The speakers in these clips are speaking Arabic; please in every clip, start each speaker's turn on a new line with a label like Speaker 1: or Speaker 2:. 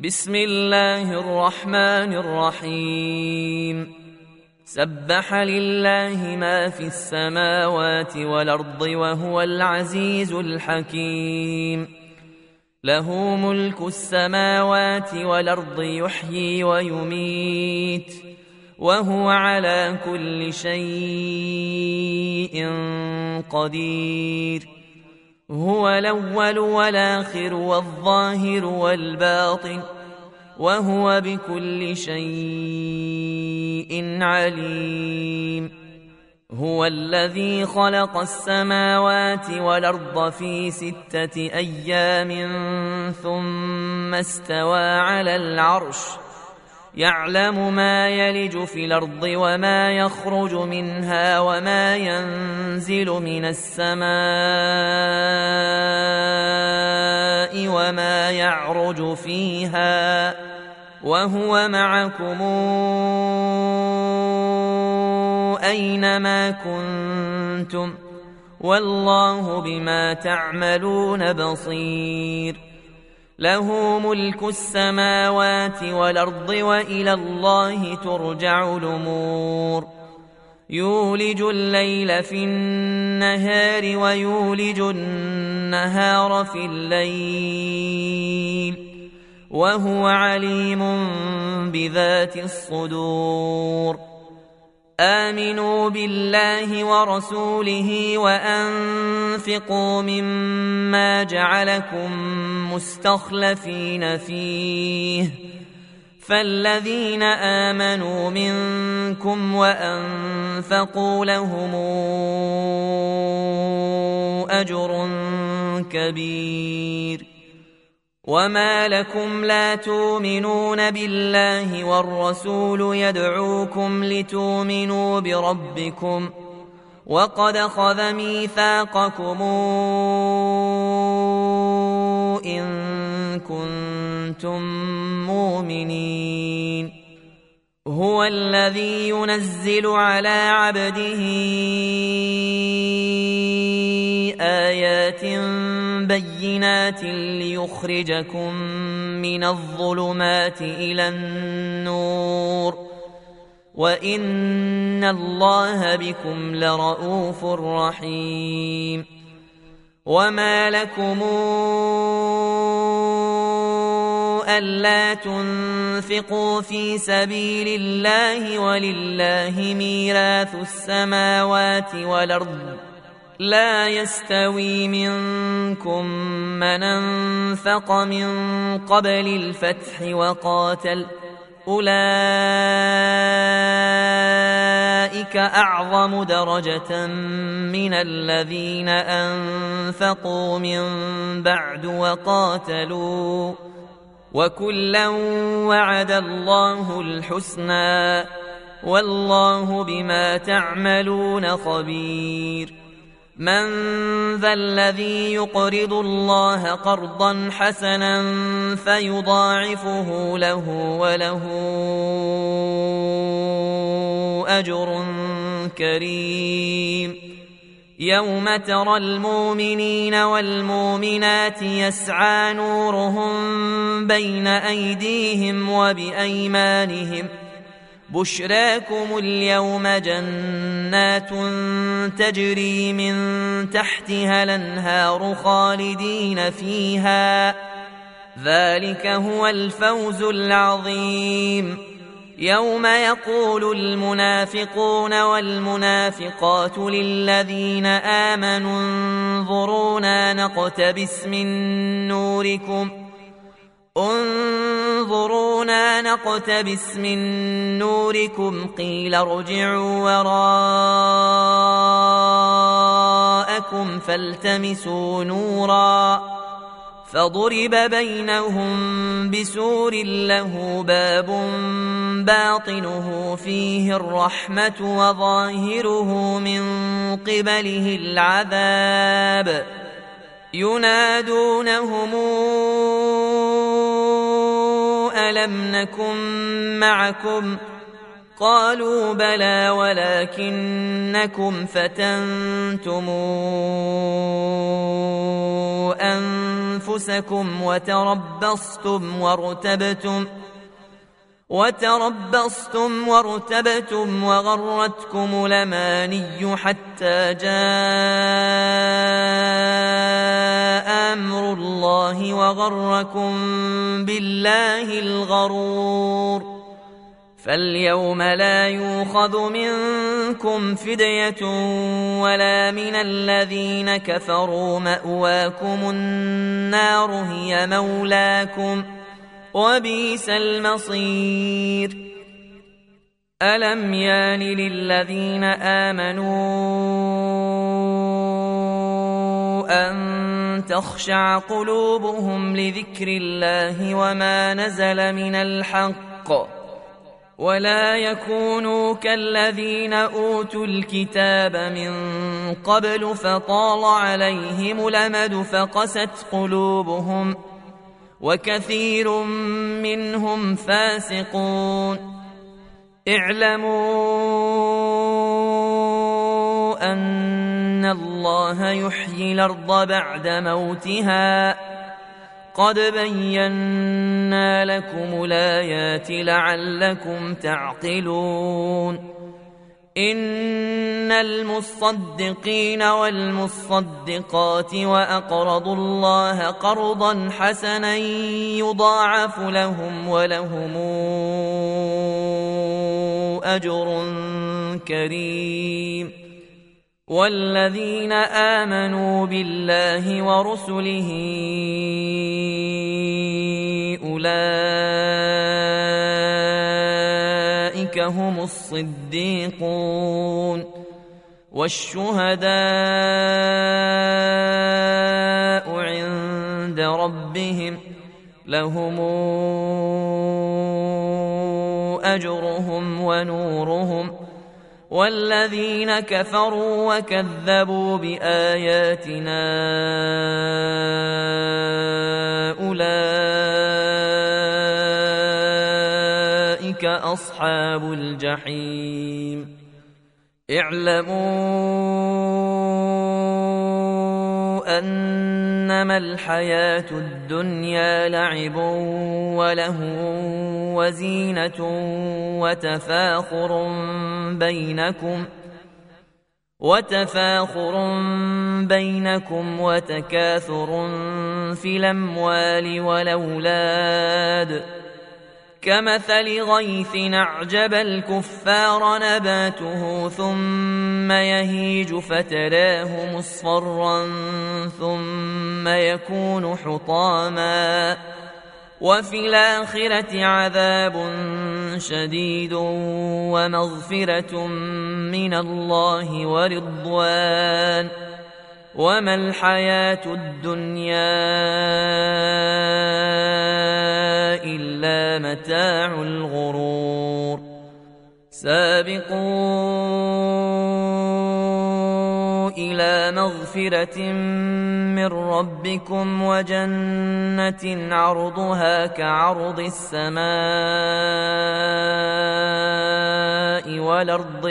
Speaker 1: بسم الله الرحمن الرحيم سبح لله ما في السماوات والأرض وهو العزيز الحكيم له ملك السماوات والأرض يحيي ويميت وهو على كل شيء قدير هو الأول والآخر والظاهر والباطن وهو بكل شيء عليم هو الذي خلق السماوات والأرض في 6 أيام ثم استوى على العرش يعلم ما يلج في الأرض وما يخرج منها وما ينزل من السماء وما يعرج فيها وهو معكم أينما كنتم والله بما تعملون بصير له ملك السماوات والأرض وإلى الله ترجع الأمور يولج الليل في النهار ويولج النهار في الليل وهو عليم بذات الصدور آمنوا بالله ورسوله وأنفقوا مما جعلكم مستخلفين فيه فالذين آمنوا منكم وأنفقوا لهم أجر كبير وما لكم لا تؤمنون بالله والرسول يدعوكم لتؤمنوا بربكم وقد أخذ ميثاقكم إن كنتم مؤمنين هو الذي ينزل على عبده آيات بينات ليخرجكم من الظلمات إلى النور وإن الله بكم لرؤوف رحيم وما لكم ألا تنفقوا في سبيل الله ولله ميراث السماوات والأرض لا يستوي منكم من أنفق من قبل الفتح وقاتل أولئك أعظم درجة من الذين أنفقوا من بعد وقاتلوا وكلا وعد الله الحسنى والله بما تعملون خبير من ذا الذي يقرض الله قرضا حسنا فيضاعفه له وله أجر كريم يوم ترى المؤمنين والمؤمنات يسعى نورهم بين أيديهم وبأيمانهم بشراكم اليوم جنات تجري من تحتها الأنهار خالدين فيها ذلك هو الفوز العظيم يوم يقول المنافقون والمنافقات للذين آمنوا انظرونا نقتبس من نوركم قيل ارجعوا وراءكم فالتمسوا نورا فضرب بينهم بسور له باب باطنه فيه الرحمة وظاهره من قبله العذاب ينادونهم ألم نكن معكم قالوا بلى ولكنكم فتنتم أنفسكم وتربصتم وارتبتم وغرتكم الأماني حتى جاء أمر الله وغركم بالله الغرور. فاليوم لا يؤخذ منكم فدية ولا من الذين كفروا، مأواكم النار هي مولاكم وبئس المصير. ألم يان للذين آمنوا أن تخشع قلوبهم لذكر الله وما نزل من الحق ولا يكونوا كالذين أوتوا الكتاب من قبل فطال عليهم الأمد فقست قلوبهم وكثير منهم فاسقون. اعلموا أن الله يحيي الأرض بعد موتها قد بينا لكم الآيات لعلكم تعقلون. إن المصدقين والمصدقات وأقرضوا الله قرضا حسنا يضاعف لهم ولهم أجر كريم. والذين آمنوا بالله ورسله أولئك هم الصديقون والشهداء عند ربهم لهم أجرهم ونورهم. والذين كفروا وكذبوا بآياتنا أولئك أصحاب الجحيم. اعلموا أنما الحياة الدنيا لعب ولهو وزينة وتفاخر بينكم وتكاثر في الأموال والأولاد كمثل غيث أعجب الكفار نباته ثم يهيج فتراه مصفرا ثم يكون حطاما وفي الآخرة عذاب شديد ومغفرة من الله ورضوان وما الحياة الدنيا إلا متاع الغرور. سابقوا إلى مغفرة من ربكم وجنة عرضها كعرض السماء والأرض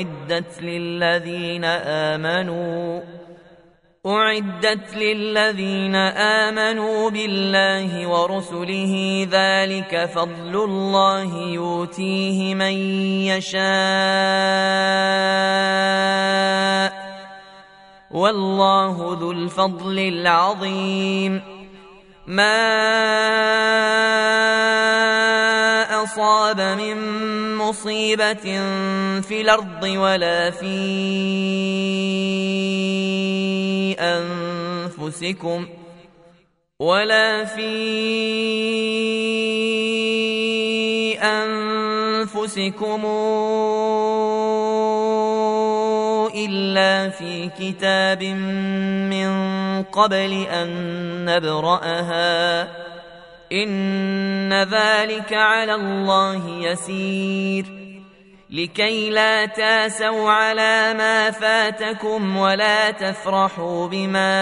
Speaker 1: أعدت للذين آمنوا بالله ورسله ذلك فضل الله يؤتيه من يشاء والله ذو الفضل العظيم. ما أصاب من مصيبة في الأرض ولا في أنفسكم إلا في كتاب من قبل أن نبرأها إن ذلك على الله يسير. لكي لا تاسوا على ما فاتكم ولا تفرحوا بما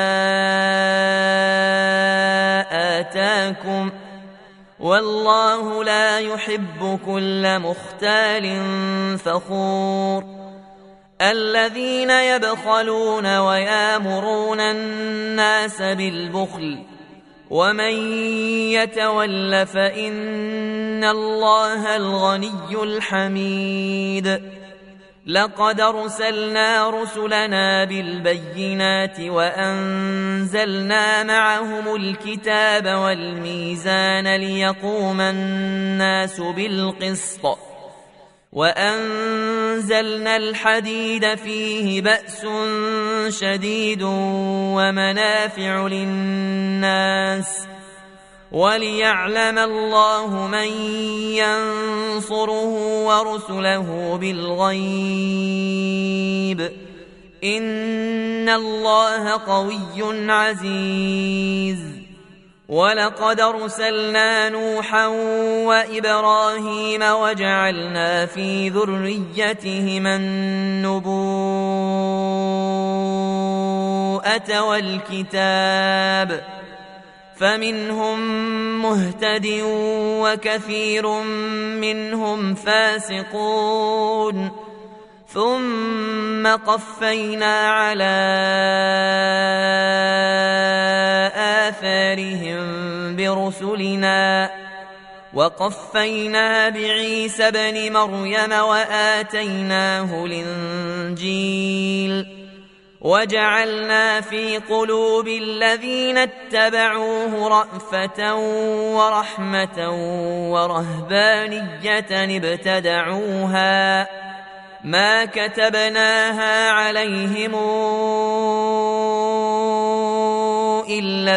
Speaker 1: آتاكم والله لا يحب كل مختال فخور. الذين يبخلون ويامرون الناس بالبخل ومن يتول فإن الله الغني الحميد لقد أرسلنا رسلنا بالبينات وأنزلنا معهم الكتاب والميزان ليقوم الناس بالقسط وأنزلنا الحديد فيه بأس شديد ومنافع للناس وليعلم الله من ينصره ورسله بالغيب إن الله قوي عزيز ولقد أرسلنا نوحا وإبراهيم وجعلنا في ذريتهما النبوءة والكتاب فمنهم مهتد وكثير منهم فاسقون ثم قفينا على آثارهم برسلنا وقفينا بعيسى ابن مريم وآتيناه الإنجيل وجعلنا في قلوب الذين اتبعوه رأفة ورحمة ورهبانية ابتدعوها ما كتبناها عليهم إلا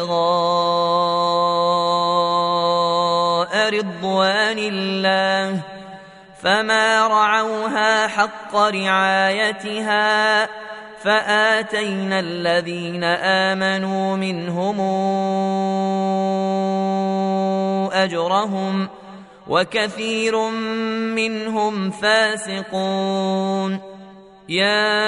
Speaker 1: ابتغاء رضوان الله فما رعوها حق رعايتها فآتينا الذين آمنوا منهم أجرهم وكثير منهم فاسقون يا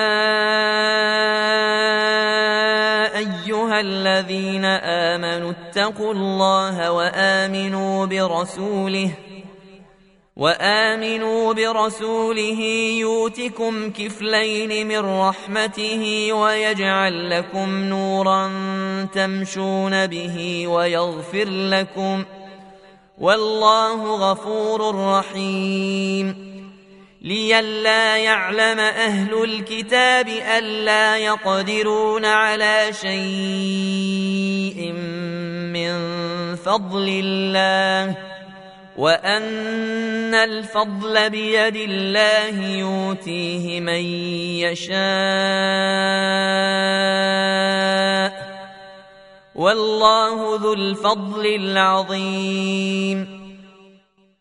Speaker 1: أيها الذين آمنوا اتقوا الله وآمنوا برسوله يؤتكم كفلين من رحمته ويجعل لكم نورا تمشون به ويغفر لكم والله غفور رحيم لئلا يعلم أهل الكتاب ألا يقدرون على شيء من فضل الله وأن الفضل بيد الله يؤتيه من يشاء والله ذو الفضل العظيم